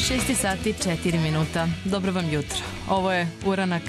6 sati 4 minuta. Dobro vam jutro. Ovo je Uranak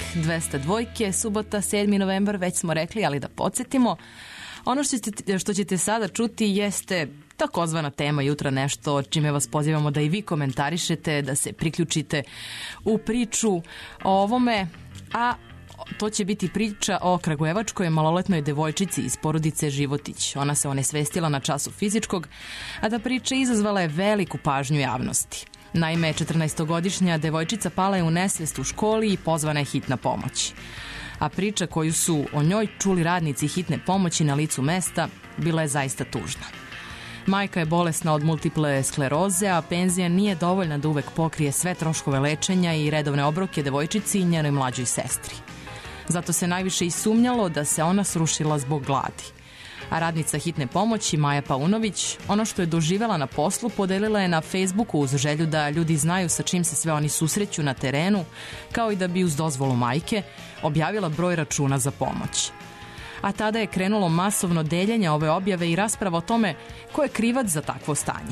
202, subota 7. novembar, već smo rekli, ali da podsjetimo. Ono što ćete sada čuti jeste takozvana tema jutra, nešto čime vas pozivamo da i vi komentarišete, da se priključite u priču o ovome, a to će biti priča o kragujevačkoj maloletnoj devojčici iz porodice Životić. Ona se onesvestila na času fizičkog, a ta priča izazvala je veliku pažnju javnosti. Naime, 14-godišnja devojčica pala je u nesvest u školi i pozvana je hitna pomoć. A priča koju su o njoj čuli radnici hitne pomoći na licu mesta bila je zaista tužna. Majka je bolesna od multiple skleroze, a penzija nije dovoljna da uvek pokrije sve troškove lečenja i redovne obroke devojčici i njenoj mlađoj sestri. Zato se najviše i sumnjalo da se ona srušila zbog gladi. A radnica hitne pomoći Maja Paunović ono što je doživela na poslu podelila je na Facebooku uz želju da ljudi znaju sa čim se sve oni susreću na terenu, kao i da bi uz dozvolu majke objavila broj računa za pomoć. A tada je krenulo masovno deljenje ove objave i rasprava o tome ko je krivac za takvo stanje.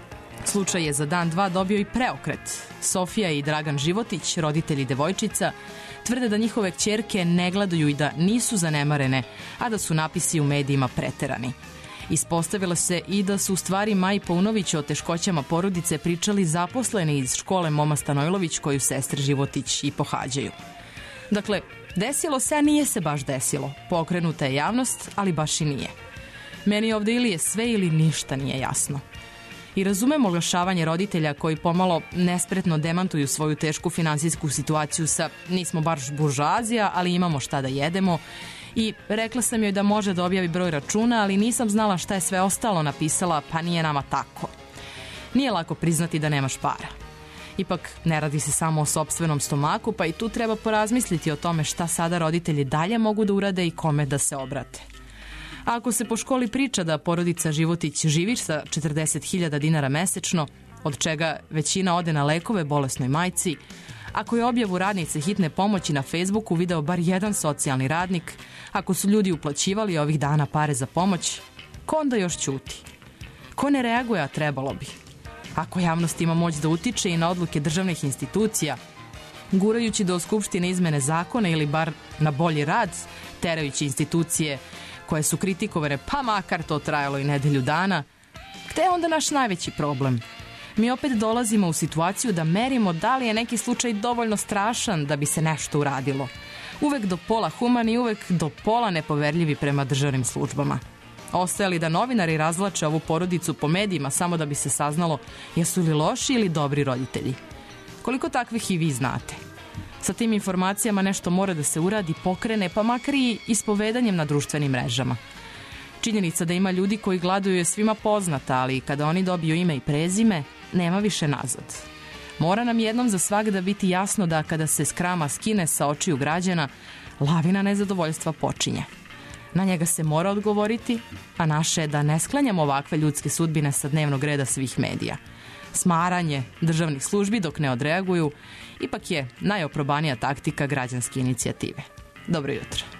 Slučaj je za dan dva dobio i preokret. Sofija i Dragan Životić, roditelji devojčica, tvrde da njihove kćerke ne gladuju i da nisu zanemarene, a da su napisi u medijima preterani. Ispostavilo se i da su u stvari Maji Paunović o teškoćama porodice pričali zaposleni iz škole Moma Stanojlović koju sestre Životić i pohađaju. Dakle, desilo se, a nije se baš desilo. Pokrenuta je javnost, ali baš i nije. Meni ovde ili je sve ili ništa nije jasno. I razumem oglašavanje roditelja koji pomalo nespretno demantuju svoju tešku finansijsku situaciju sa nismo baš buržoazija, ali imamo šta da jedemo. I rekla sam joj da može da objavi broj računa, ali nisam znala šta je sve ostalo napisala, pa nije nama tako. Nije lako priznati da nemaš para. Ipak ne radi se samo o sopstvenom stomaku, pa i tu treba porazmisliti o tome šta sada roditelji dalje mogu da urade i kome da se obrate. A ako se po školi priča da porodica Životić živi sa 40.000 dinara mesečno, od čega većina ode na lekove bolesnoj majci, ako je objavu radnice hitne pomoći na Facebooku video bar jedan socijalni radnik, ako su ljudi uplaćivali ovih dana pare za pomoć, ko onda još ćuti? Ko ne reaguje, a trebalo bi? Ako javnost ima moć da utiče i na odluke državnih institucija, gurajući do Skupštine izmene zakona ili bar na bolji rad, terajući institucije koje su kritikovane, pa makar to trajalo i nedelju dana, gde je onda naš najveći problem? Mi opet dolazimo u situaciju da merimo da li je neki slučaj dovoljno strašan da bi se nešto uradilo. Uvek do pola human i uvek do pola nepoverljivi prema državnim službama. Ostaje li da novinari razvlače ovu porodicu po medijima samo da bi se saznalo jesu li loši ili dobri roditelji? Koliko takvih i vi znate? Sa tim informacijama nešto mora da se uradi, pokrene, pa makar i ispovedanjem na društvenim mrežama. Činjenica da ima ljudi koji gladuju je svima poznata, ali kada oni dobiju ime i prezime, nema više nazad. Mora nam jednom za svagda biti jasno da kada se skrama skine sa očiju građana, lavina nezadovoljstva počinje. Na njega se mora odgovoriti, a naše je da ne sklanjamo ovakve ljudske sudbine sa dnevnog reda svih medija. Smaranje državnih službi dok ne odreaguju ipak je najoprobanija taktika građanske inicijative. Dobro jutro.